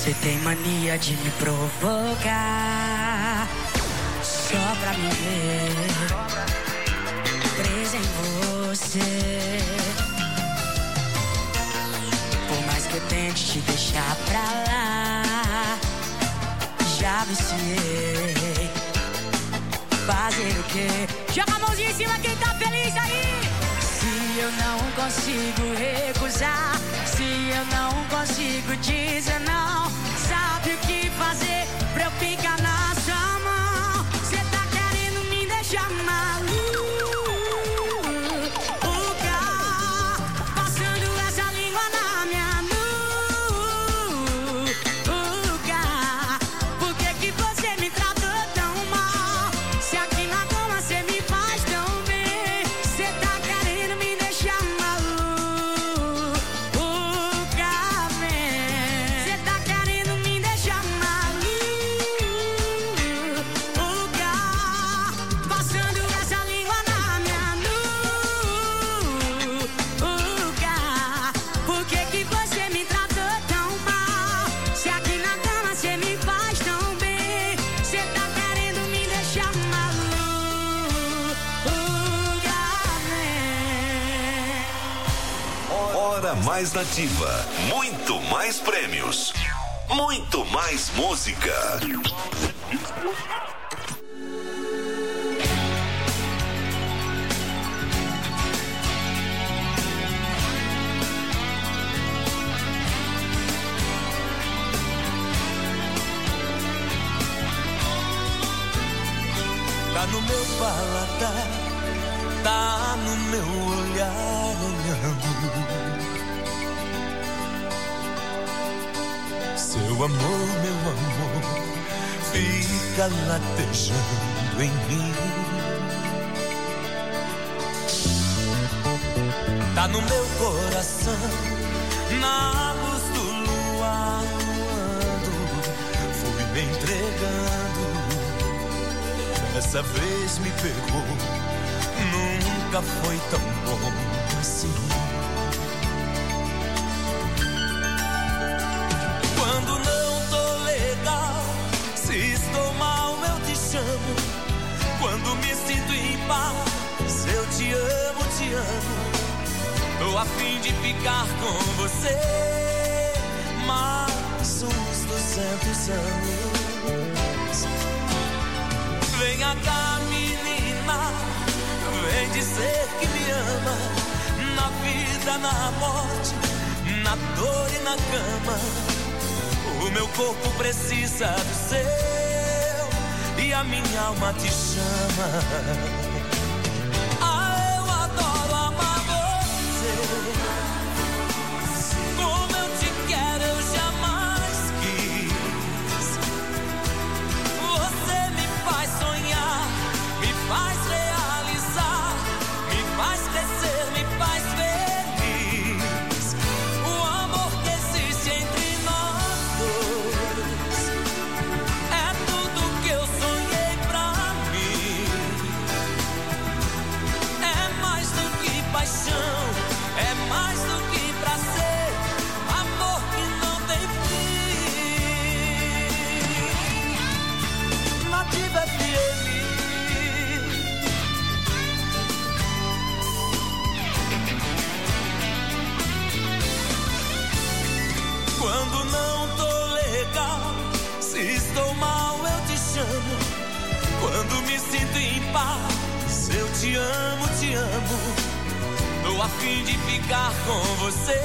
Você tem mania de me provocar, só pra me ver presa em você. Por mais que eu tente te deixar pra lá, já viciei. Fazer o quê? Joga a mãozinha em cima quem tá feliz aí. Se eu não consigo recusar, se eu não consigo dizer não, sabe o que fazer pra eu ficar na sua mão? Cê tá querendo me deixar maluca, passando essa língua na minha nuca. Por que que você me tratou tão mal? Se aqui na cama cê me faz tão bem. Cê tá querendo me deixar maluca, man. Cê tá querendo me deixar maluca, passando essa língua na minha nuca. Por que que você me tratou tão mal? Se aqui na cama cê me faz tão bem. Cê tá querendo me deixar maluca, man. Hora mais nativa, muito mais prêmios, muito mais música. Tá no meu paladar, tá no meu olhar olhando. Seu amor, meu amor, fica latejando em mim. Tá no meu coração, na luz do luar, fui me entregando. Dessa vez me pegou, nunca foi tão bom assim. Quando não tô legal, se estou mal eu te chamo. Quando me sinto em paz, eu te amo, te amo. Tô a fim de ficar com você mais uns 200 anos. Venha cá, menina, vem dizer que me ama. Na vida, na morte, na dor e na cama. O meu corpo precisa do seu e a minha alma te chama. Ah, eu adoro amar você. Como eu te quero, eu jamais quis. Você me faz sonhar, me faz realizar, me faz crescer, me faz feliz. O amor que existe entre nós dois é tudo que eu sonhei pra mim. É mais do que paixão, é mais do que prazer, amor que não tem fim. Nativa FM. Quando não tô legal, se estou mal eu te chamo. Quando me sinto em paz, eu te amo, te amo. Tô a fim de ficar com você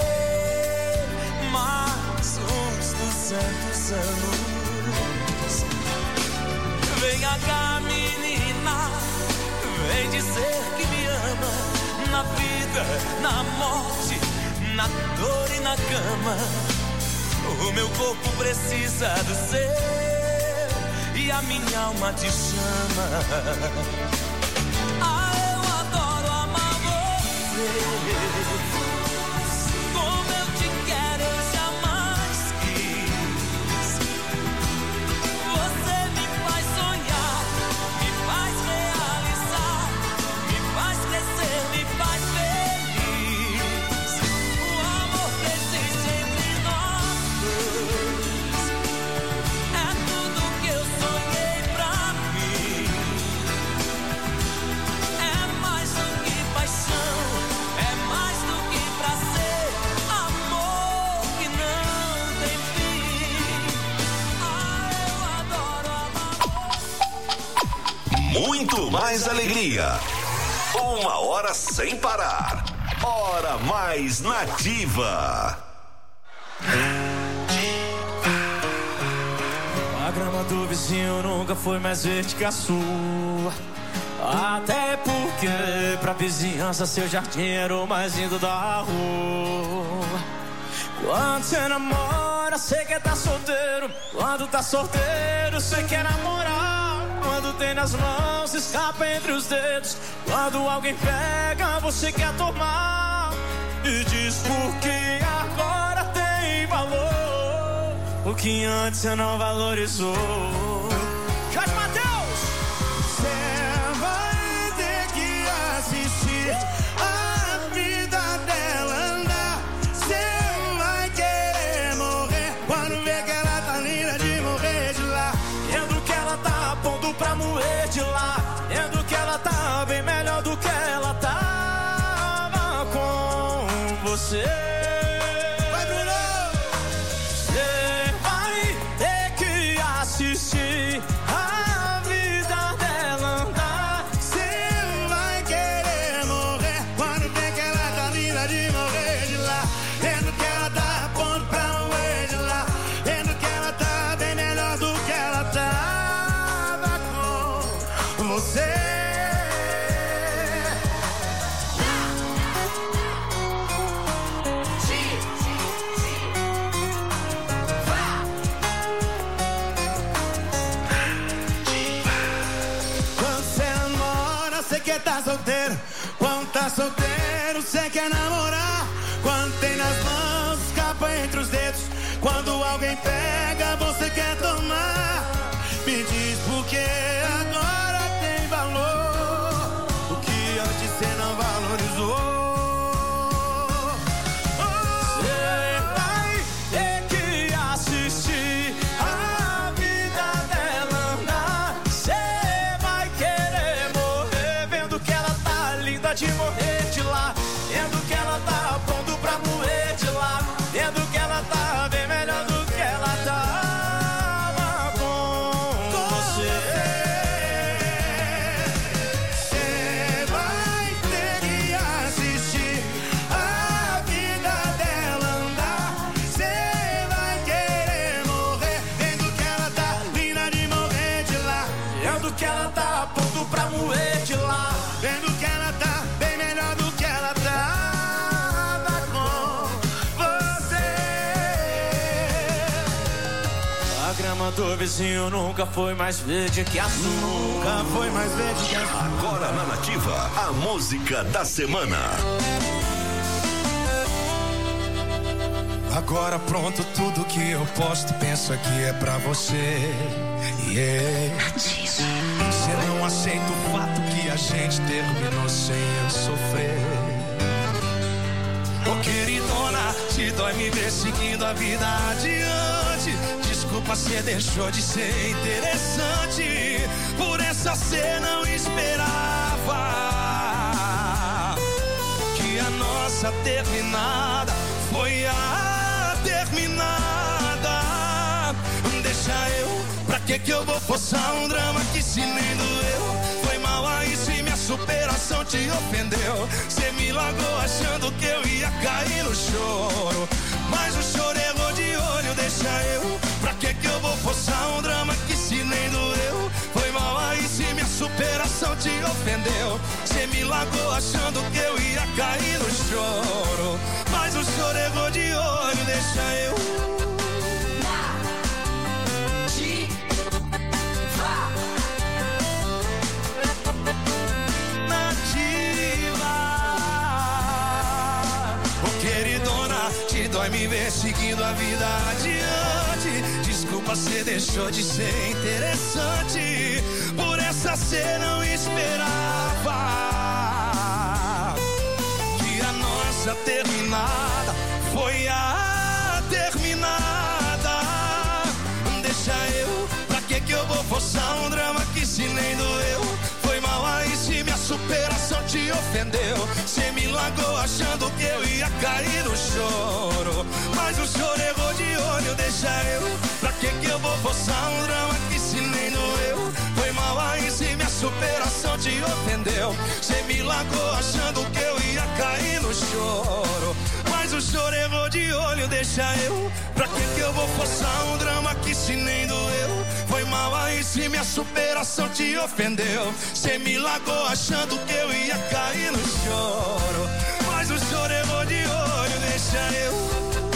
mais uns 200 anos. Venha cá, menina, vem dizer que me ama. Na vida, na morte, na dor e na cama. O meu corpo precisa do seu e a minha alma te chama. Ah, eu adoro amar você. Como eu te quero, eu jamais quis. Você me faz sonhar, me faz realizar, me faz crescer, me faz feliz. O amor que existe entre nós dois muito mais alegria. 1 hora sem parar. Hora mais nativa. A grama do vizinho nunca foi mais verde que a sua. Até porque pra vizinhança seu jardim era o mais lindo da rua. Quando você namora, você quer tá solteiro. Quando tá solteiro, você quer namorar. Quando tem nas mãos, escapa entre os dedos. Quando alguém pega, você quer tomar. E diz porque agora tem valor o que antes você não valorizou. Jorge Mateus! Você vai ter que assistir a vida dela andar. Você vai querer morrer quando vê que ela tá linda de morrer de lá. Vendo que ela tá pondo pra moer de lá. Vendo que ela tá bem melhor do que ela tava com você. Vai, Bruno! Você vai ter que assistir a vida dela andar. Você vai querer morrer quando vê que ela tá linda de morrer de lá. Vendo que ela tá pondo pra morrer de lá. Vendo que ela tá bem melhor do que ela tava com você. Você quer tá solteiro, quando tá solteiro, você quer namorar. Quando tem nas mãos, escapa entre os dedos. Quando alguém pega, você quer tomar. Me diz por que agora tem valor o que antes você não valorizou. Você vai ter que assistir a vida dela andar. Você vai querer morrer vendo que ela tá linda de morrer de lá. Vendo que ela tá pondo pra moer de lá. Vendo que ela tá bem melhor do que ela tava com você. Você vai ter que assistir a vida dela andar. Você vai querer morrer vendo que ela tá linda de morrer de lá. Vendo que ela tá pondo pra moer de lá. Vendo que ela tá bem melhor do que ela tava com você. A grama do vizinho nunca foi mais verde que a sua. Nunca foi mais verde que a sua. Agora na Nativa, a música da semana. Agora pronto, tudo que eu posto, penso que é pra você. Você não aceita o fato que a gente terminou sem eu sofrer. Ô queridona, te dói me ver seguindo a vida adiante. Desculpa, cê deixou de ser interessante. Por essa cê não esperava que a nossa terminada foi a terminada. Deixa eu, pra que eu vou forçar um drama que se nem doeu? Foi mal aí se minha superação te ofendeu. Cê me largou achando que eu ia cair no choro, mas o choro errou de olho. Deixa eu, pra que eu vou forçar um drama que se nem doeu? Foi mal aí se minha superação te ofendeu. Cê me largou achando que eu ia cair no choro, mas o choro errou de olho. Deixa eu. Te dói me ver seguindo a vida adiante. Desculpa, cê deixou de ser interessante. Por essa cê não esperava que a nossa terminada foi a terminada. Deixa eu, pra que eu vou forçar um drama que se nem doeu? Foi mal aí se minha superação te ofendeu. Cê me largou achando que eu ia cair no choro, mas o choro errou de olho. Deixa eu, pra que eu vou forçar um drama que se nem doeu? Foi mal aí se minha superação ofendeu. Cê me largou achando que eu ia cair no choro. Mas o choro errou de olho, deixa eu. Pra que eu vou forçar um drama que se nem doeu? Foi mal aí se minha superação te ofendeu. Cê me largou achando que eu ia cair no choro. Mas o choro errou de olho, deixa eu.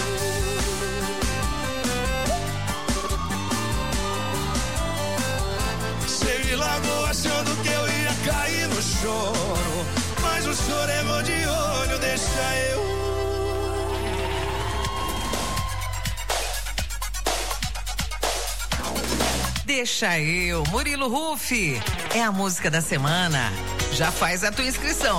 Cê me largou achando que eu ia cair no choro. Mas o choro errou de olho, deixa eu. Deixa eu, Murilo Rufi, é a música da semana. Já faz a tua inscrição,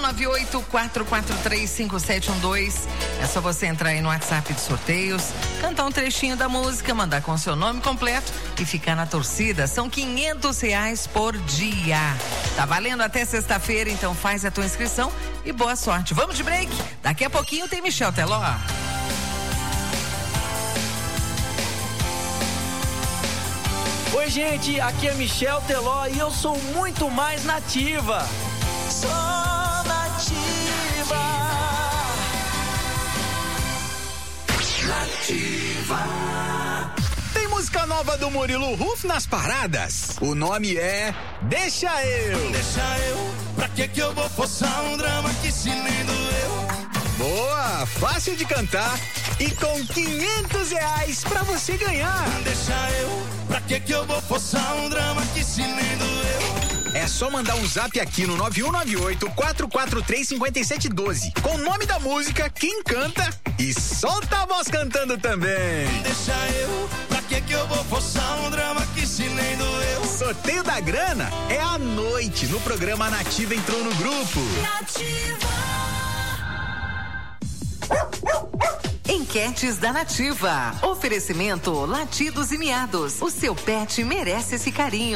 9198-443-5712. É só você entrar aí no WhatsApp de sorteios, cantar um trechinho da música, mandar com seu nome completo e ficar na torcida. São R$500 por dia. Tá valendo até sexta-feira, então faz a tua inscrição e boa sorte. Vamos de break? Daqui a pouquinho tem Michel Teló. Oi, gente, aqui é Michel Teló e eu sou muito mais nativa. Sou nativa. Nativa. Tem música nova do Murilo Rufi nas paradas. O nome é Deixa Eu. Deixa eu, pra que eu vou forçar um drama que se nem doeu? Boa, fácil de cantar e com R$500 pra você ganhar. Deixa eu, pra que eu vou forçar um drama que se nem doeu? É só mandar um zap aqui no 9198-443-5712 com o nome da música, quem canta e solta a voz cantando também. Deixa eu, pra que eu vou forçar um drama que se nem doeu? Sorteio da grana é à noite no programa Nativa entrou no grupo. Nativa. Enquetes da Nativa. Oferecimento Latidos e Miados. O seu pet merece esse carinho.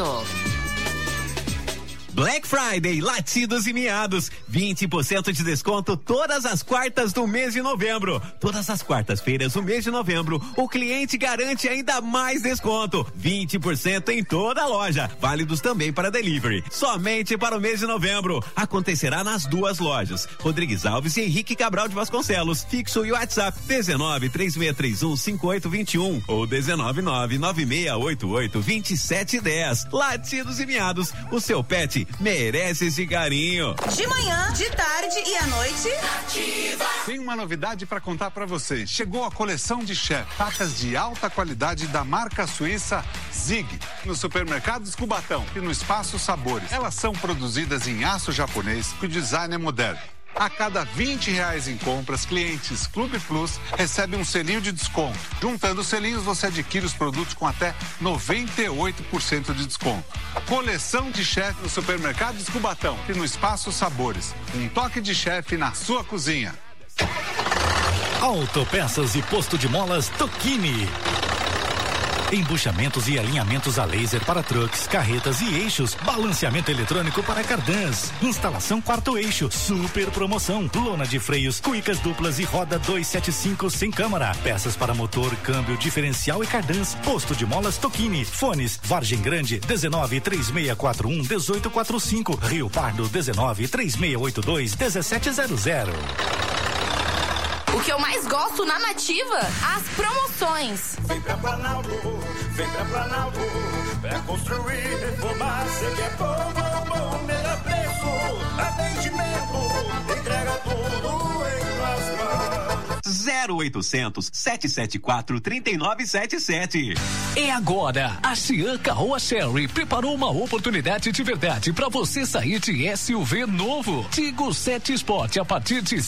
Black Friday, Latidos e Miados, 20% de desconto todas as quartas do mês de novembro. Todas as quartas-feiras do mês de novembro, o cliente garante ainda mais desconto, 20% em toda a loja, válidos também para delivery, somente para o mês de novembro. Acontecerá nas duas lojas, Rodrigues Alves e Henrique Cabral de Vasconcelos, fixo e WhatsApp 19-3681-5821 ou 19996882710. Latidos e Miados, o seu pet merece esse carinho. De manhã, de tarde e à noite. Ativa. Tem uma novidade para contar para vocês. Chegou a coleção de chef, facas de alta qualidade da marca suíça Zig, no supermercados Cubatão e no Espaço Sabores. Elas são produzidas em aço japonês e o design é moderno. A cada R$20 em compras, clientes Clube Plus recebem um selinho de desconto. Juntando os selinhos, você adquire os produtos com até 98% de desconto. Coleção de chefe no supermercados Cubatão e no Espaço Sabores. Um toque de chefe na sua cozinha. Autopeças e posto de molas Tokini. Embuchamentos e alinhamentos a laser para trucks, carretas e eixos. Balanceamento eletrônico para cardãs. Instalação quarto eixo. Super promoção. Lona de freios, cuicas duplas e roda 275 sem câmara. Peças para motor, câmbio, diferencial e cardãs. Posto de molas Tokini. Fones Vargem Grande 19-3641-1845. Rio Pardo 19-3682-1700. O que eu mais gosto na Nativa? As promoções. Vem pra Planalto, pra construir, reformar, você quer bom, melhor preço, atendimento, entrega tudo em tuas mãos. 0800-774-3977. É agora, a Xi'an Caoa Sherry preparou uma oportunidade de verdade para você sair de SUV novo. Tigo 7 Sport a partir de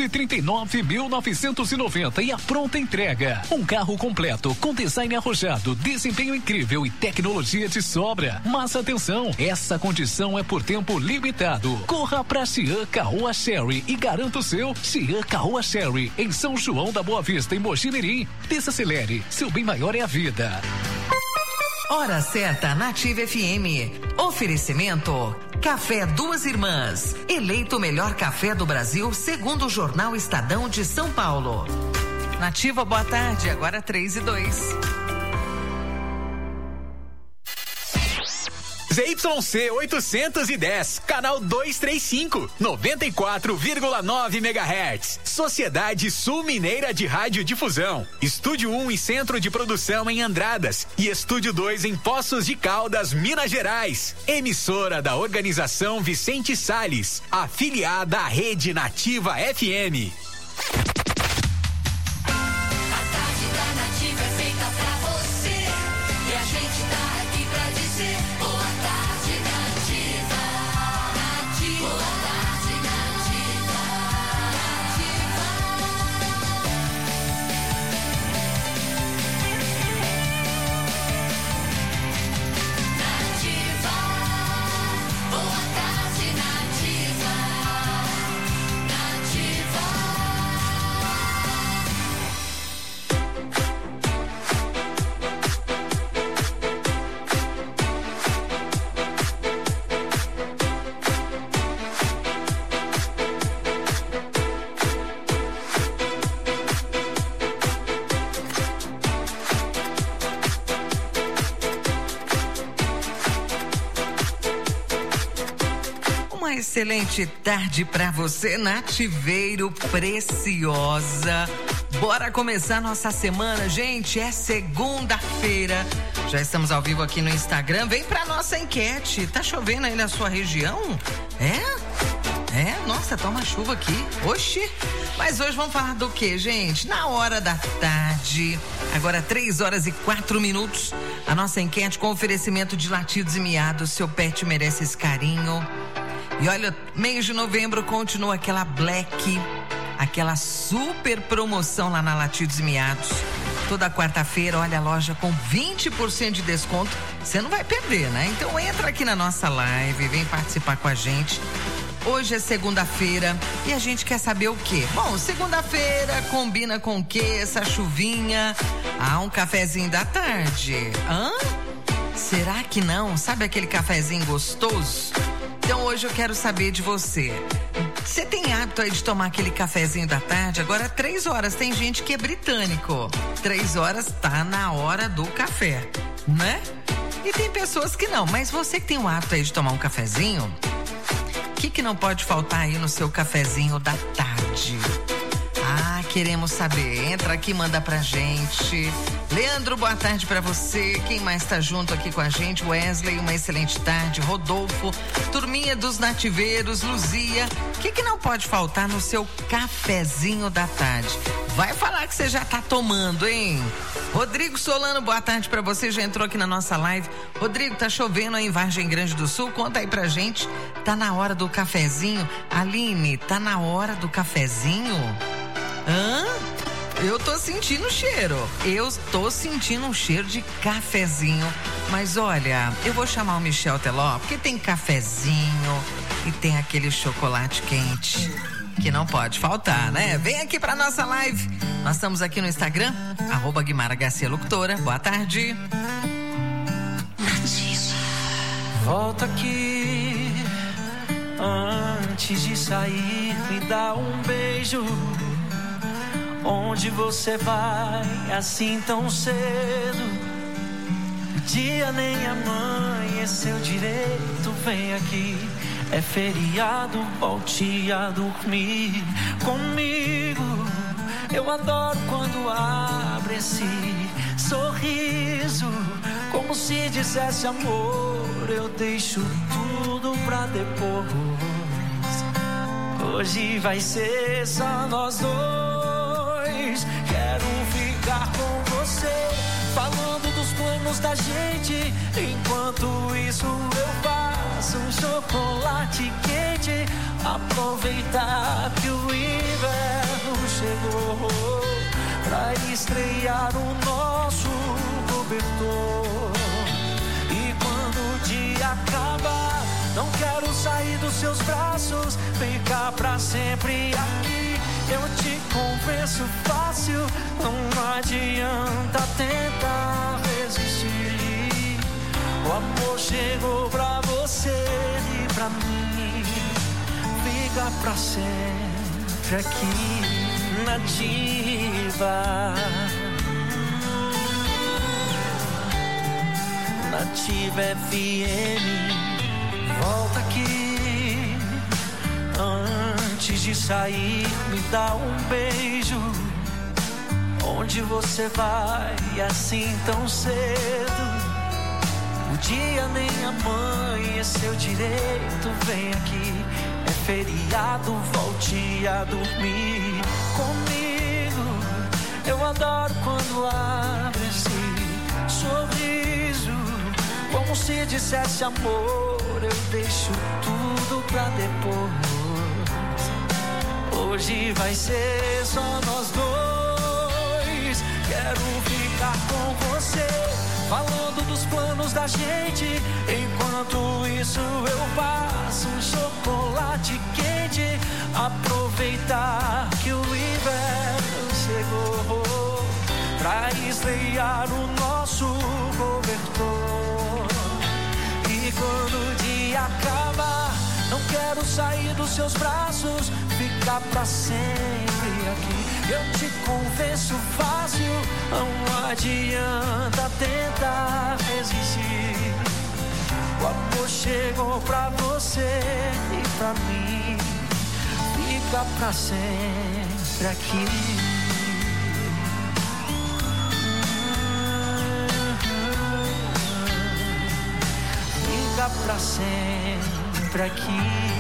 139.990 e a pronta entrega. Um carro completo com design arrojado, desempenho incrível e tecnologia de sobra. Mas atenção, essa condição é por tempo limitado. Corra pra Xi'an Caoa Sherry e garanta o seu. Xi'an Caoa Sherry em São João da Boa Vista, em Mogi Mirim. Desacelere, seu bem maior é a vida. Hora certa, Nativa FM. Oferecimento Café Duas Irmãs, eleito o melhor café do Brasil segundo o jornal Estadão de São Paulo. Nativa, boa tarde, agora 3:02. ZYC 810, canal 235, 94,9 MHz. Sociedade Sul Mineira de Radiodifusão. Estúdio 1 e Centro de Produção em Andradas. E Estúdio 2 em Poços de Caldas, Minas Gerais. Emissora da Organização Vicente Salles, afiliada à Rede Nativa FM. Excelente tarde pra você, Nativeiro Preciosa. Bora começar nossa semana, gente. É segunda-feira. Já estamos ao vivo aqui no Instagram. Vem pra nossa enquete. Tá chovendo aí na sua região? Nossa, tá uma chuva aqui. Oxi. Mas hoje vamos falar do que, gente? Na hora da tarde, agora 3h04. A nossa enquete com oferecimento de latidos e miados. Seu pet merece esse carinho. E olha, mês de novembro continua aquela aquela super promoção lá na Latidos e Miados. Toda quarta-feira, olha, a loja com 20% de desconto. Você não vai perder, né? Então entra aqui na nossa live, vem participar com a gente. Hoje é segunda-feira e a gente quer saber o quê? Bom, segunda-feira combina com o quê? Essa chuvinha? Um cafezinho da tarde. Será que não? Sabe aquele cafezinho gostoso? Então hoje eu quero saber de você. Você tem hábito aí de tomar aquele cafezinho da tarde? Agora 3h, tem gente que é britânico. 3h tá na hora do café, né? E tem pessoas que não, mas você que tem o hábito aí de tomar um cafezinho, o que não pode faltar aí no seu cafezinho da tarde? Queremos saber. Entra aqui, manda pra gente. Leandro, boa tarde pra você. Quem mais tá junto aqui com a gente? Wesley, uma excelente tarde. Rodolfo, turminha dos nativeiros, Luzia. O que não pode faltar no seu cafezinho da tarde? Vai falar que você já tá tomando, hein? Rodrigo Solano, boa tarde pra você. Já entrou aqui na nossa live. Rodrigo, tá chovendo aí em Vargem Grande do Sul? Conta aí pra gente. Tá na hora do cafezinho? Aline, tá na hora do cafezinho? Eu tô sentindo cheiro. Eu tô sentindo um cheiro de cafezinho. Mas olha, eu vou chamar o Michel Teló, porque tem cafezinho e tem aquele chocolate quente que não pode faltar, né? Vem aqui pra nossa live. Nós estamos aqui no Instagram, @Guimara Garcia Locutora. Boa tarde. Volta aqui, antes de sair, me dá um beijo. Onde você vai assim tão cedo? O dia nem amanheceu direito. Vem aqui, é feriado, volte a dormir comigo. Eu adoro quando abre esse sorriso, como se dissesse amor, eu deixo tudo pra depois. Hoje vai ser só nós dois. Quero ficar com você, falando dos planos da gente. Enquanto isso eu faço um chocolate quente. Aproveitar que o inverno chegou pra estrear o nosso cobertor. E quando o dia acabar, não quero sair dos seus braços, ficar pra sempre aqui. Eu te convenço fácil, não adianta tentar resistir. O amor chegou pra você e pra mim. Fica pra sempre aqui na Diva. Na Nativa FM, volta aqui. Antes de sair, me dá um beijo. Onde você vai assim tão cedo? O dia nem amanheceu direito, vem aqui. É feriado, volte a dormir comigo. Eu adoro quando abre esse sorriso, como se dissesse amor, eu deixo tudo pra depois. Hoje vai ser só nós dois. Quero ficar com você, falando dos planos da gente. Enquanto isso eu passo um chocolate quente. Aproveitar que o inverno chegou pra esfriar o nosso cobertor. E quando o dia acabar, não quero sair dos seus braços, ficar pra sempre aqui. Eu te convenço fácil, não adianta tentar resistir. O amor chegou pra você e pra mim, fica pra sempre aqui. Fica pra sempre aqui.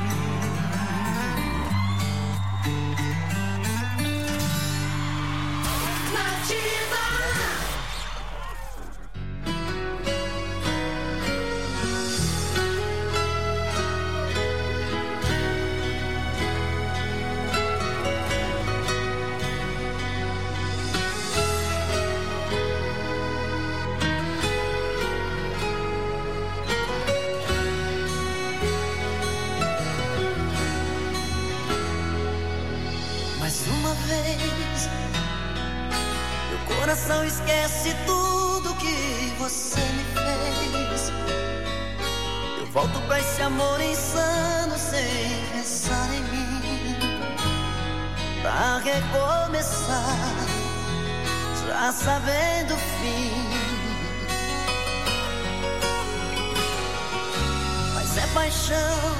Coração esquece tudo que você me fez. Eu volto pra esse amor insano sem pensar em mim, pra recomeçar, já sabendo o fim. Mas é paixão,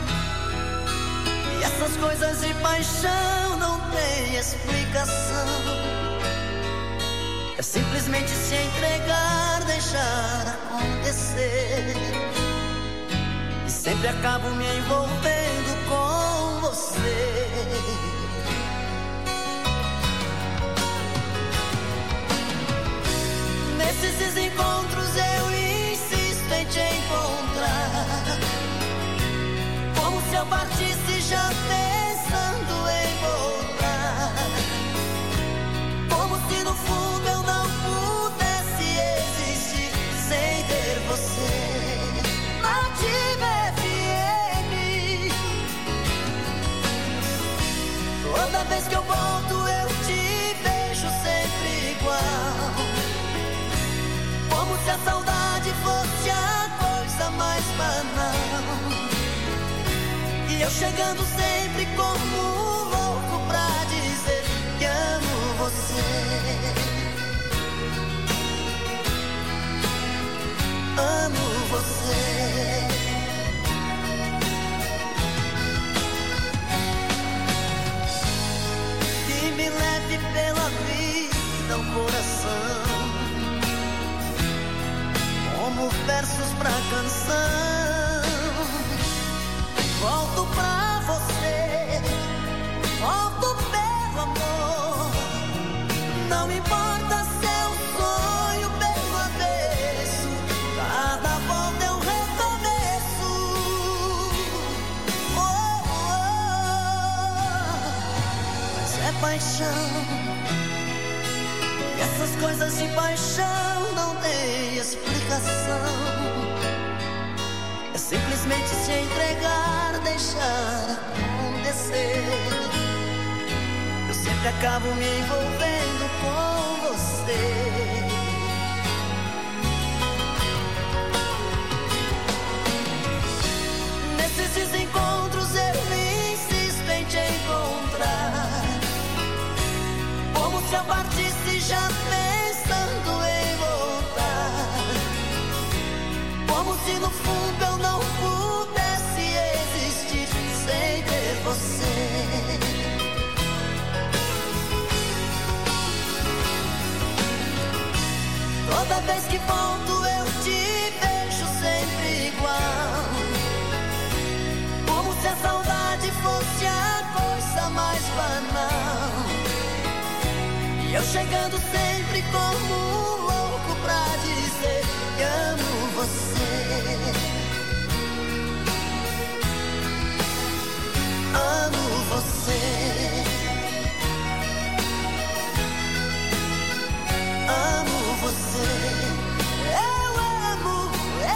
e essas coisas de paixão não tem explicação. É simplesmente se entregar, deixar acontecer. E sempre acabo me envolvendo com você. Nesses encontros eu insisto em te encontrar, como se eu partisse já pensando em voltar. Como se no fundo eu não pudesse existir sem ter você. Nativa FM, toda vez que eu volto eu te vejo sempre igual, como se a saudade fosse a coisa mais banal. E eu chegando sempre como um louco pra dizer que amo você. Amo você. Que me leve pela vida o coração, como versos pra canção. Volto pra você, volto pelo amor. Não importa se é um sonho pelo avesso, cada volta é um recomeço. Oh, oh. Mas é paixão, e essas coisas de paixão não tem explicação. É simplesmente se entregar, deixar acontecer. Eu sempre acabo me envolvendo com você. Nesses encontros eu insisto em te encontrar, como se eu partisse já pensando em voltar. Toda vez que volto eu te vejo sempre igual, como se a saudade fosse a coisa mais banal. E eu chegando sempre como um louco pra dizer que amo você. Amo você. Amo você. Eu amo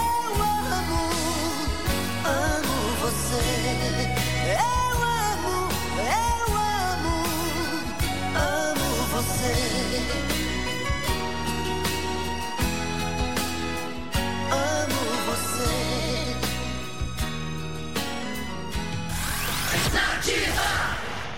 você. Eu amo você. Amo você. Nativa.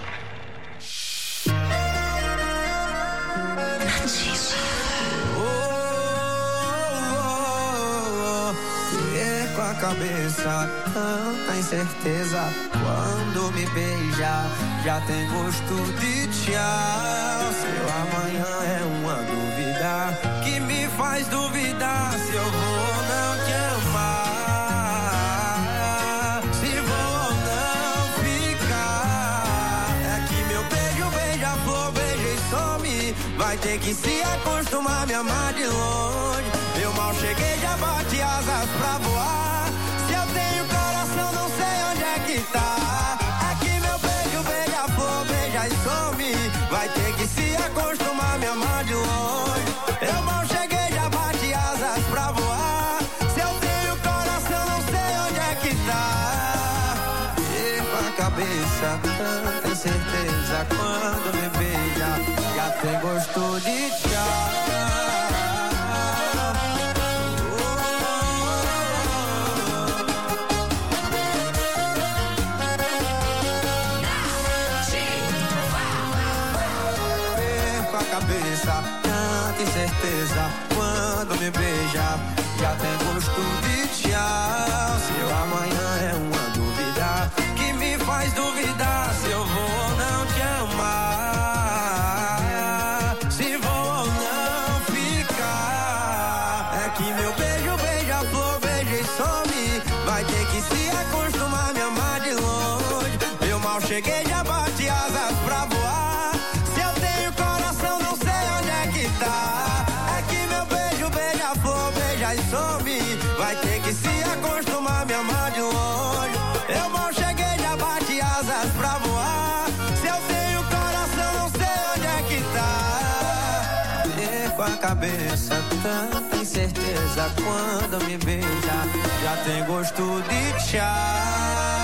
Com a cabeça, tanta incerteza. Quando me beija, já tem gosto de tchau. Seu amanhã é uma dúvida que me faz duvidar se eu vou ou não te amar, se vou ou não ficar. É que meu beijo, beija-flor, beija e some. Vai ter que se acostumar a me amar de longe. Eu mal cheguei, já bate asas pra voar. Se eu tenho coração, não sei onde é que tá. É que meu beijo, beija-flor, beija e some. Vai ter que se acostumar a me amar de longe. Eu mal cheguei, já bate asas pra voar. Se eu tenho coração, não sei onde é que tá. E com a cabeça, tanta incerteza. Quando me beija, já tem gosto de tchau. Tanta incerteza, quando me beija, já tem gosto de tchau. Seu amanhã é uma dúvida que me faz duvidar se eu vou ou não te amar, se vou ou não ficar. É que meu beijo, beija-flor, beija e some. Vai ter que se acostumar a me amar de longe. Eu mal cheguei, já bate asas pra voar. Se eu tenho coração, não sei onde é que tá. É que meu beijo, beija-flor, beija e some. Vai ter que se acostumar a me amar de longe. Eu mal cheguei, já bate asas pra voar. Se eu tenho coração, não sei onde é que tá. E com a cabeça, tanta incerteza. Quando me beija, já tem gosto de tchau.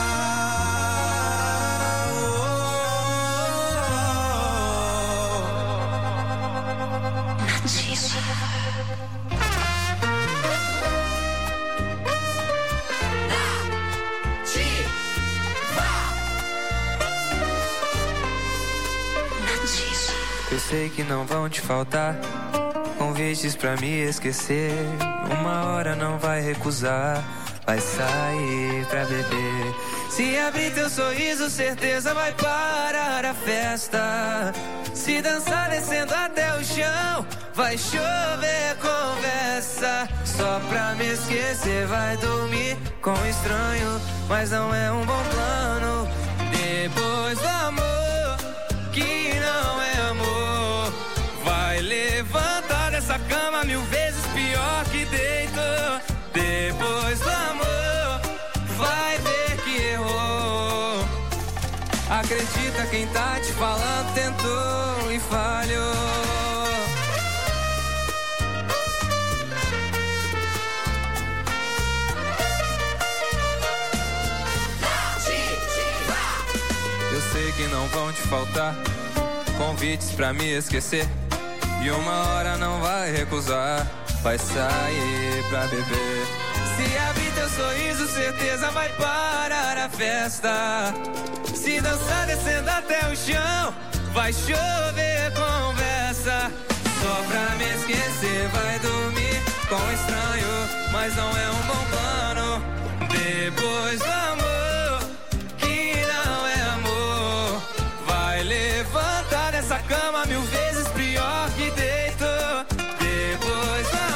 Eu sei que não vão te faltar convites pra me esquecer. Uma hora não vai recusar, vai sair pra beber. Se abrir teu sorriso, certeza vai parar a festa. Se dançar descendo até o chão, vai chover conversa. Só pra me esquecer, vai dormir com um estranho, mas não é um bom plano. Depois do amor, que não é amor, vai levantar dessa cama 1000 vezes pior que deitou. Depois do amor, vai ver que errou. Acredita quem tá te falando, tentou e falhou. Eu sei que não vão te faltar convites pra me esquecer. E uma hora não vai recusar, vai sair pra beber. Se abrir teu sorriso, certeza vai parar a festa. Se dançar descendo até o chão, vai chover conversa. Só pra me esquecer, vai dormir com um estranho, mas não é um bom plano. Depois do amor, que não é amor, vai levantar dessa cama 1000 vezes pior que deitou. Depois do amor,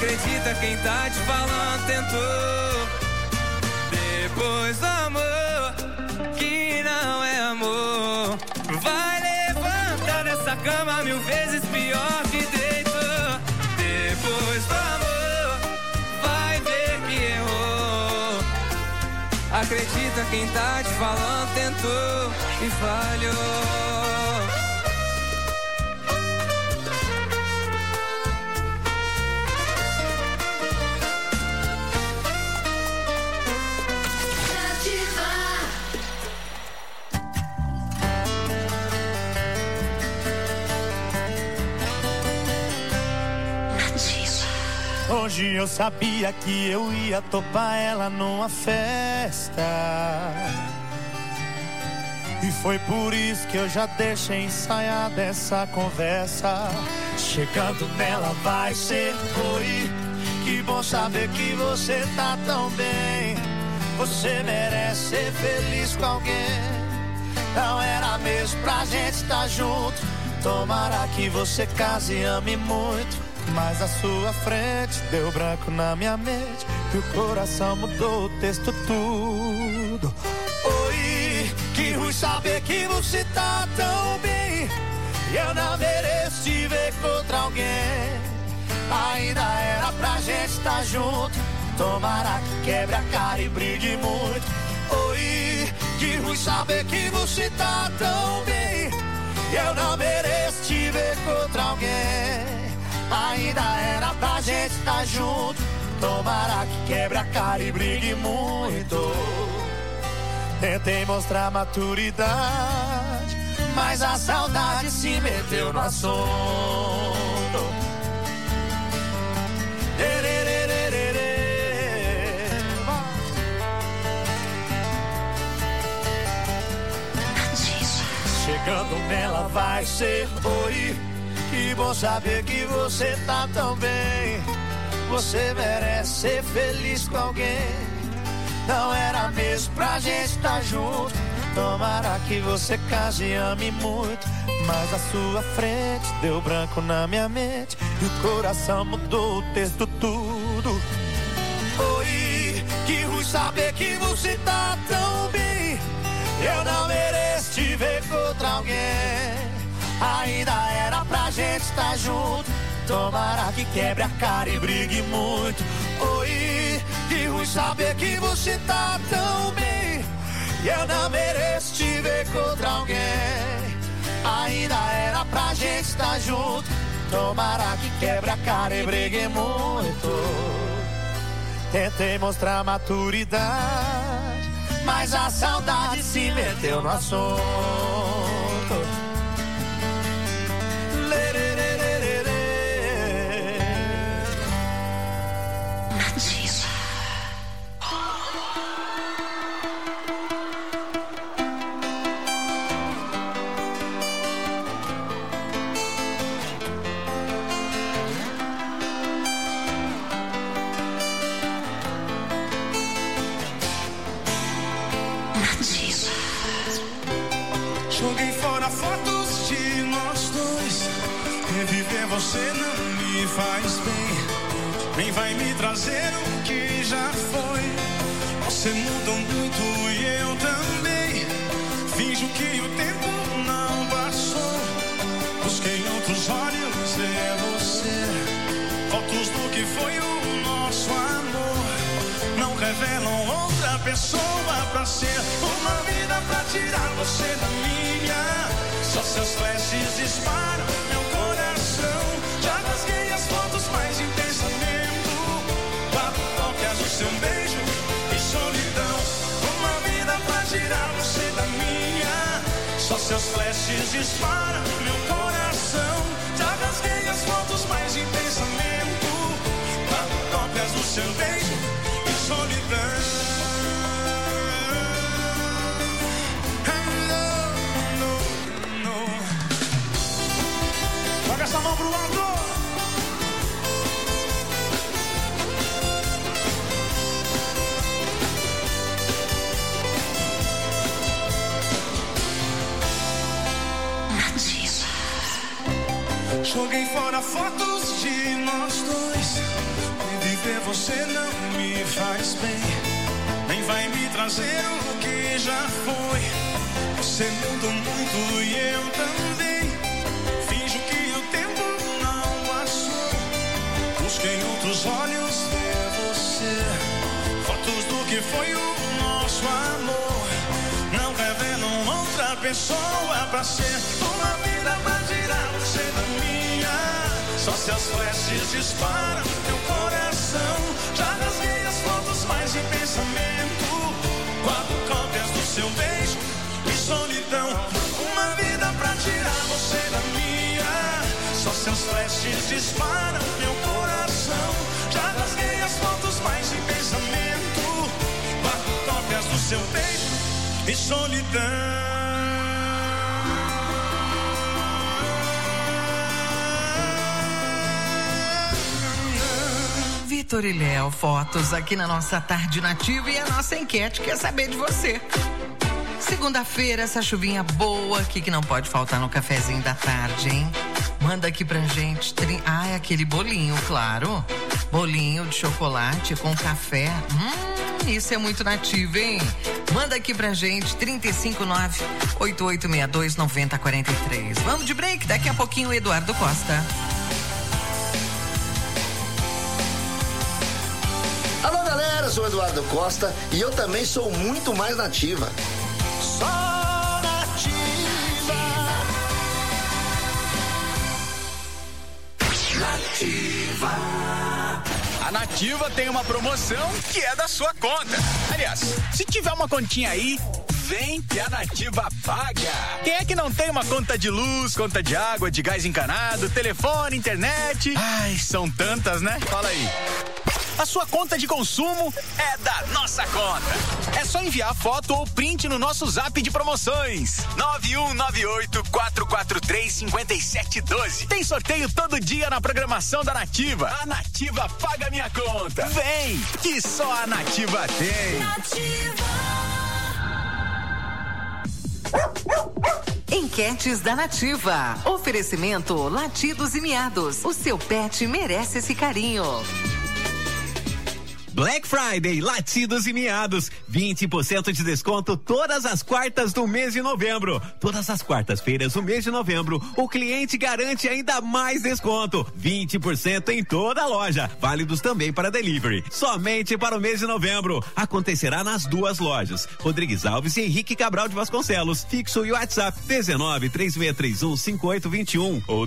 Acredita quem tá te falando tentou. Depois do amor, que não é amor, vai levantar dessa cama 1000 vezes pior que deitou. Depois do amor, vai ver que errou. Acredita quem tá te falando tentou e falhou. Hoje eu sabia que eu ia topar ela numa festa, e foi por isso que eu já deixei ensaiada essa conversa. Chegando nela vai ser oi, que bom saber que você tá tão bem. Você merece ser feliz com alguém. Não era mesmo pra gente estar junto. Tomara que você case e ame muito, mas à sua frente deu branco na minha mente e o coração mudou o texto tudo. Oi, que ruim saber que você tá tão bem e eu não mereço te ver com outra alguém. Ainda era pra gente estar junto. Tomara que quebre a cara e brigue muito. Oi, que ruim saber que você tá tão bem e eu não mereço te ver com outra alguém. Ainda era pra gente estar junto. Tomara que quebre a cara e brigue muito. Tentei mostrar maturidade, mas a saudade se meteu no assunto. Chegando nela vai ser oi, que bom saber que você tá tão bem. Você merece ser feliz com alguém. Não era mesmo pra gente estar junto. Tomara que você case e ame muito, mas à sua frente deu branco na minha mente e o coração mudou o texto tudo. Oi, que ruim saber que você tá tão bem. Eu não mereço te ver com outra alguém. Ainda era pra gente estar junto. Tomara que quebre a cara e brigue muito. Oi, que ruim saber que você tá tão bem e eu não mereço te ver com outra alguém. Ainda era pra gente estar junto. Tomara que quebre a cara e brigue muito. Tentei mostrar maturidade, mas a saudade se meteu no assunto. Joguei fora fotos de nós dois. Reviver você não me faz bem, nem vai me trazer o que já foi. Você mudou muito e eu também. Finjo que o tempo não passou. Busquei outros olhos ver você. Fotos do que foi o nosso amor não revelam outra pessoa pra ser. Uma vida pra tirar você da minha. Só seus flashes disparam meu coração. Já rasguei as fotos mais em pensamento. 4 cópias do seu beijo e solidão. Uma vida pra tirar você da minha. Só seus flashes disparam meu coração. Já rasguei as fotos mais em pensamento. 4 cópias do seu beijo e solidão. Joga essa mão pro alto. Joguei fora fotos de nós dois. Viver você não me faz bem, nem vai me trazer o que já foi. Você mudou muito e eu também. Finjo que o tempo não passou. Busquei outros olhos ver você. Fotos do que foi o nosso amor. Não revelam outra pessoa pra ser. Uma vida pra tirar você da minha. Só se as flashes disparam meu coração. Já rasguei as fotos, mas em pensamento. 4 cópias do seu beijo e solidão. Uma vida pra tirar você da minha. Só se as flashes disparam meu coração. Já rasguei as fotos, mas em pensamento. 4 cópias do seu beijo e solidão. Vitor e Léo, fotos aqui na nossa tarde nativa e a nossa enquete quer saber de você. Segunda-feira, essa chuvinha boa aqui que não pode faltar no cafezinho da tarde, hein? Manda aqui pra gente. É aquele bolinho, claro. Bolinho de chocolate com café. Isso é muito nativo, hein? Manda aqui pra gente, 359-8862-9043. Vamos de break, daqui a pouquinho o Eduardo Costa. Alô galera, eu sou o Eduardo Costa e eu também sou muito mais nativa. Só nativa. Nativa. A Nativa tem uma promoção que é da sua conta. Aliás, se tiver uma continha aí, vem que a Nativa paga. Quem é que não tem uma conta de luz, conta de água, de gás encanado, telefone, internet? Ai, são tantas, né? Fala aí. A sua conta de consumo é da nossa conta. É só enviar foto ou print no nosso zap de promoções. 9198-443-5712. Tem sorteio todo dia na programação da Nativa. A Nativa paga minha conta. Vem, que só a Nativa tem. Enquetes da Nativa. Oferecimento Latidos e Miados. O seu pet merece esse carinho. Black Friday, Latidos e Miados, 20% de desconto todas as quartas do mês de novembro. Todas as quartas-feiras do mês de novembro, o cliente garante ainda mais desconto, 20% em toda a loja, válidos também para delivery. Somente para o mês de novembro. Acontecerá nas 2 lojas, Rodrigues Alves e Henrique Cabral de Vasconcelos. Fixo e WhatsApp 19-3631-5821 ou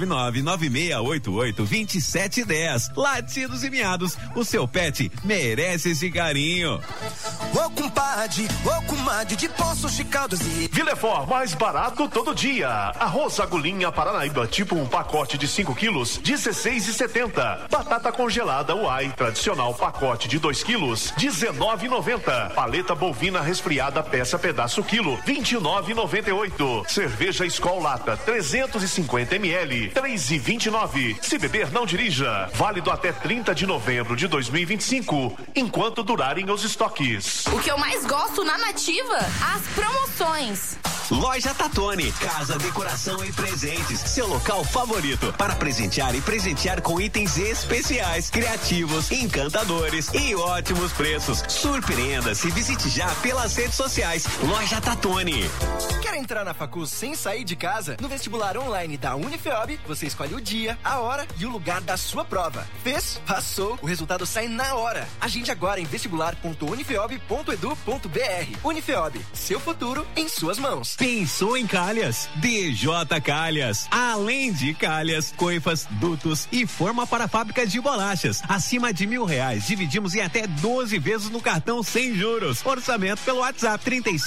19996882710. Latidos e Miados, o seu pet merece esse carinho. Ô compadre, ô comadre de Poços de Caldas e Villefort, mais barato todo dia. Arroz agulhinha Paranaíba, tipo um pacote de 5 quilos, R$16,70. Batata congelada Uai, tradicional pacote de 2 quilos, R$19,90. Paleta bovina resfriada peça pedaço quilo, R$29,98. Cerveja Skol Lata, 350 ml, R$3,29. Se beber, não dirija. Válido até 30 de novembro de 2025. Enquanto durarem os estoques. O que eu mais gosto na Nativa? As promoções. Loja Tatone, casa, decoração e presentes. Seu local favorito para presentear e presentear com itens especiais, criativos, encantadores e ótimos preços. Surpreenda-se, visite já pelas redes sociais. Loja Tatone. Quer entrar na facul sem sair de casa? No vestibular online da Unifeob, você escolhe o dia, a hora e o lugar da sua prova. Fez? Passou. O resultado sai na hora. Agende agora em vestibular.unifeob.edu.br. Unifeob, seu futuro em suas mãos. Pensou em calhas? DJ Calhas. Além de calhas, coifas, dutos e forma para fábricas de bolachas. Acima de R$1.000, dividimos em até 12 vezes no cartão sem juros. Orçamento pelo WhatsApp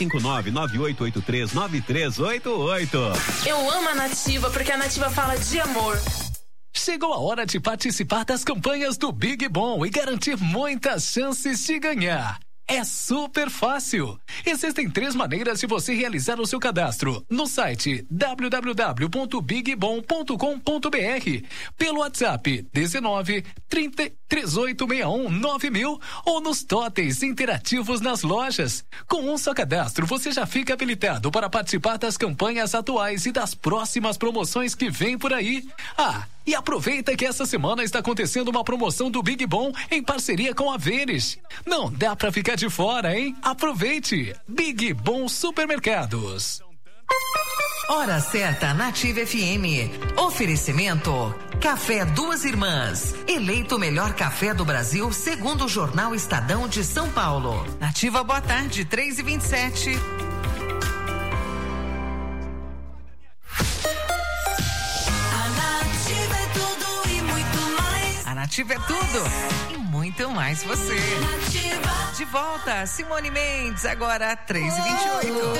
359-9883-9388. Eu amo a Nativa porque a Nativa fala de amor. Chegou a hora de participar das campanhas do Big Bom e garantir muitas chances de ganhar. É super fácil. Existem 3 maneiras de você realizar o seu cadastro no site www.bigbom.com.br, pelo WhatsApp 19 30 3861 9000 ou nos totens interativos nas lojas. Com um só cadastro, você já fica habilitado para participar das campanhas atuais e das próximas promoções que vem por aí. Ah, e aproveita que essa semana está acontecendo uma promoção do Big Bom em parceria com a Veres. Não dá pra ficar de fora, hein? Aproveite! Big Bom Supermercados. Hora certa na Ativa FM. Oferecimento Café Duas Irmãs, eleito o melhor café do Brasil segundo o jornal Estadão de São Paulo. Ativa, boa tarde, 3h27. A Nativa é tudo e muito mais você. Nativa. De volta, Simone Mendes, agora 3h28.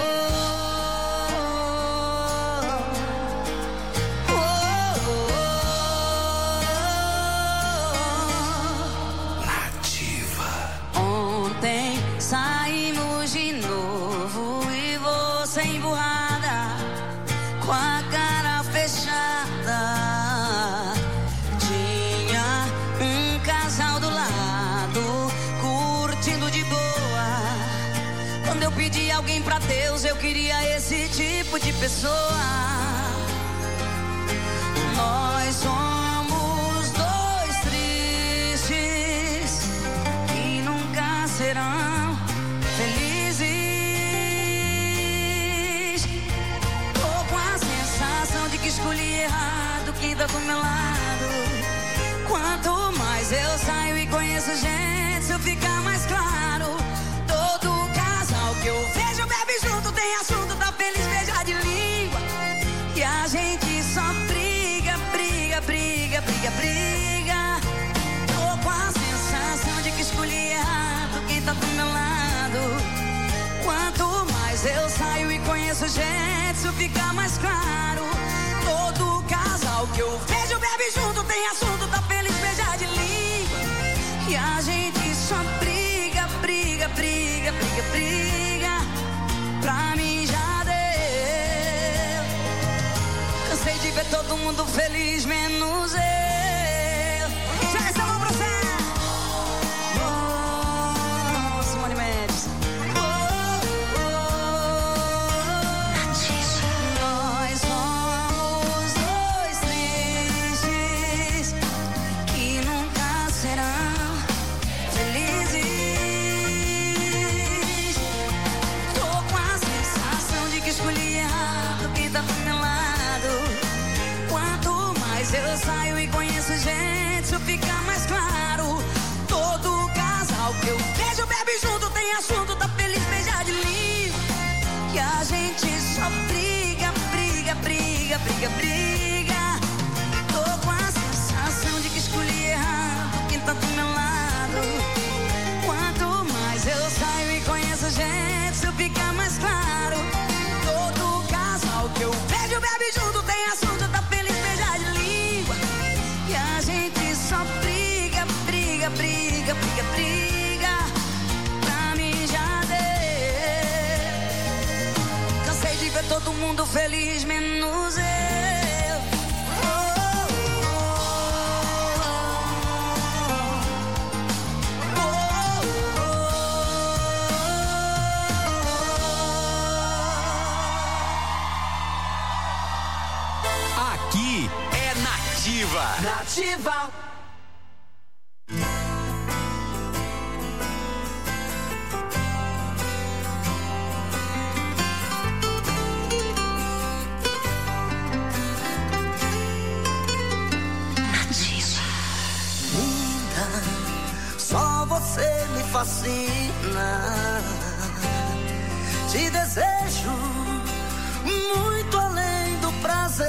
Ontem saímos de novo e você emburrada, com a cara fechada. Tinha um casal do lado, curtindo de boa. Quando eu pedi alguém pra Deus, eu queria esse tipo de pessoa. Nós somos dois tristes que nunca serão felizes. Tô com a sensação de que escolhi errado quem tá do meu lado. Quanto mais eu saio e conheço gente, isso fica mais claro. Todo casal que eu vejo bebe junto, tem assunto, tá feliz, beija de língua. E a gente só briga, briga, briga, briga, briga. Tô com a sensação de que escolhi errado quem tá do meu lado. Quanto mais eu saio e conheço gente, isso fica mais claro. Todo casal que eu vejo bebe junto, tem assunto, tá feliz, beija de língua. E a gente só briga, briga, briga, briga, briga. Pra mim já deu. Cansei de ver todo mundo feliz, menos eu. Já essa mão pro céu. Oh, Simone Mendes. Nós somos dois tristes que nunca serão felizes. Tô com a sensação de que escolhi errado quem tá do meu lado. Quanto mais eu saio e conheço gente, isso fica mais claro. Todo casal que eu vejo bebe junto, tem assunto, tá feliz, beija de língua. E a gente só briga, briga, briga, briga, briga. Tô com a sensação de que escolhi errado quem tá do meu lado. Quanto mais eu saio e conheço gente, isso fica mais claro. Todo casal que eu vejo bebe junto, tem assunto, tá feliz, beija de língua. E a gente só briga, briga, briga, briga, briga. Pra mim já deu. Cansei de ver todo mundo feliz, menos eu. Aqui é Nativa. Nativa. Linda, só você me fascina. Te desejo muito além do prazer.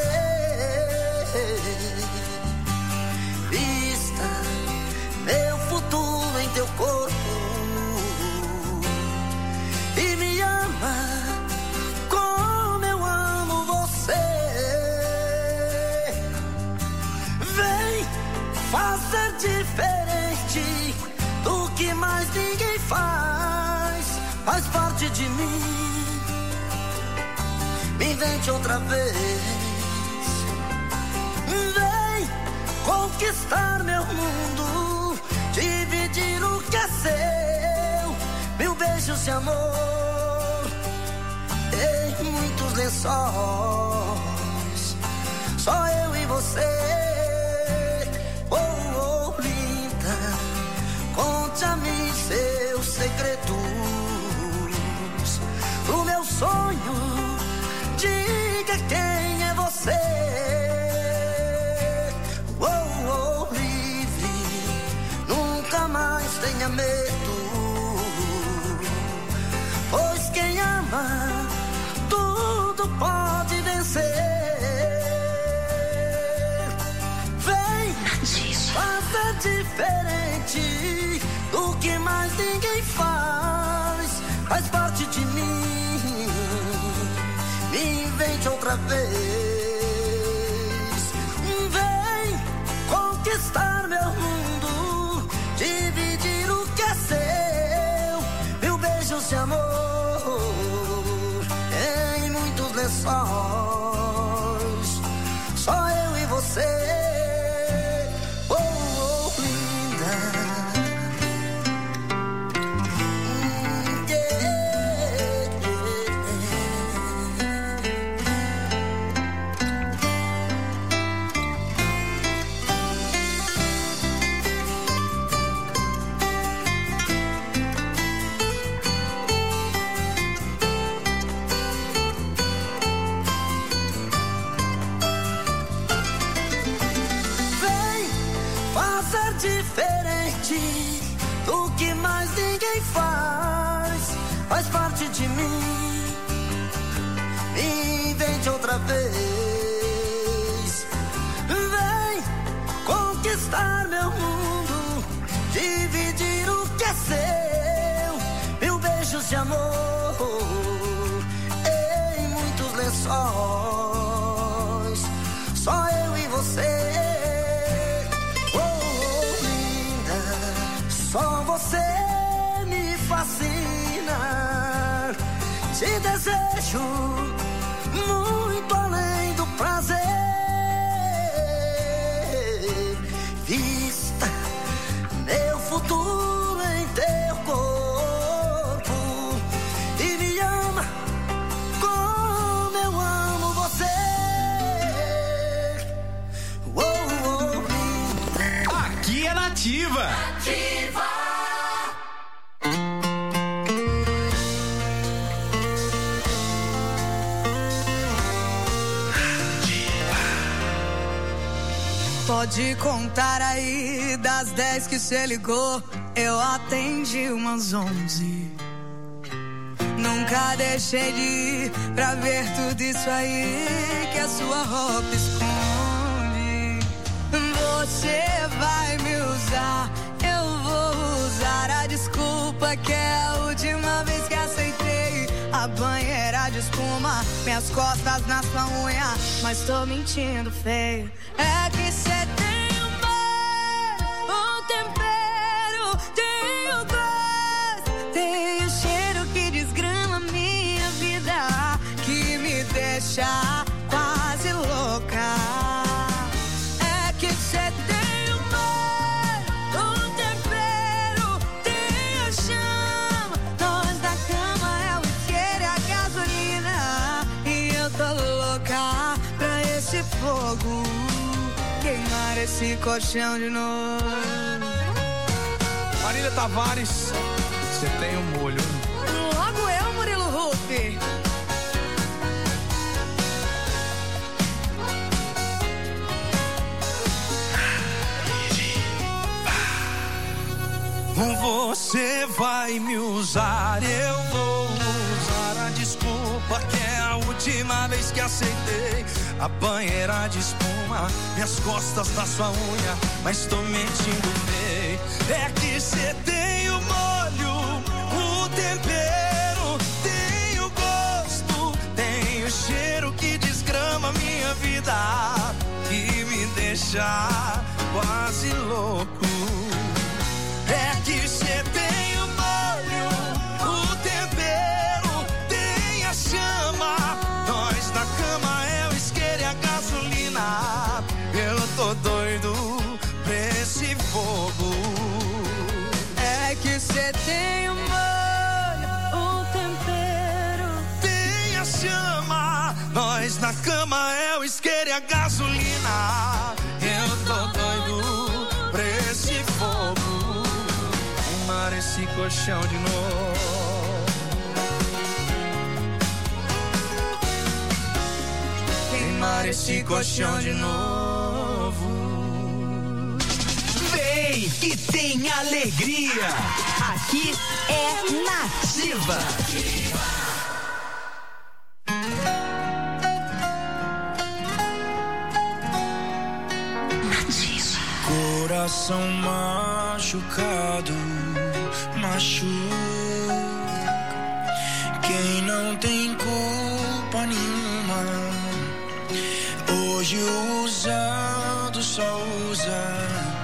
Vista meu futuro em teu corpo e me ama como eu amo você. Vem fazer diferente do que mais ninguém faz parte de mim. Me invente outra vez, vem conquistar meu mundo, dividir o que é seu, mil beijos de amor em muitos lençóis, só eu e você. Oh, oh, linda, conte a mim seus segredos, o meu sonho, diga quem é você. Oh, oh, livre, nunca mais tenha medo, pois quem ama tudo pode vencer. Vem, faça diferente do que mais ninguém faz parte de mim. Me invente outra vez, vem conquistar meu mundo, dividir o que é seu, mil beijos de amor em muitos lençóis, só eu e você. Oh, oh, linda, diferente do que mais ninguém faz parte de mim. Me invente outra vez, vem conquistar meu mundo, dividir o que é seu, mil beijos de amor em muitos lençóis, só eu e você. Só você me fascina, te desejo muito além do prazer. Vista meu futuro em teu corpo e me ama como eu amo você. Oh, oh, aqui é Nativa. Pode contar aí, das 10 que cê ligou, eu atendi umas 11. Nunca deixei de ir pra ver tudo isso aí que a sua roupa esconde. Você vai me usar, eu vou usar a desculpa que é a última vez que aceitei. A banheira de espuma, minhas costas na sua unha, mas tô mentindo feio. É que cê tem o tempero, tem o gosto, tem o cheiro que desgrama minha vida, que me deixa quase louca. É que cê tem o tempero, tem a chama, nós da cama é o cheiro e a gasolina, e eu tô louca pra esse fogo queimar esse colchão de novo. Marília Tavares, você tem um molho. Logo eu, Murilo Huff. Você vai me usar, eu vou usar a desculpa que é a última vez que aceitei. A banheira de espuma, minhas costas na sua unha, mas tô mentindo bem. É que cê tem o molho, o tempero, tem o gosto, tem o cheiro que desgrama minha vida, que me deixa quase louco. É que Você tem o molho, o tempero, tem a chama. Nós na cama é o isqueiro e a gasolina. Eu tô doido pra esse fogo, queimar esse colchão de novo. Queimar esse colchão de novo. Vem que tem alegria. Aqui é Nativa. Coração machucado, machuca. Quem não tem culpa nenhuma, hoje o usado só usa.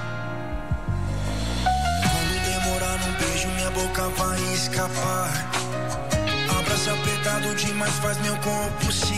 Quando demorar num beijo, minha boca vai escapar. Abraço apertado demais faz meu corpo se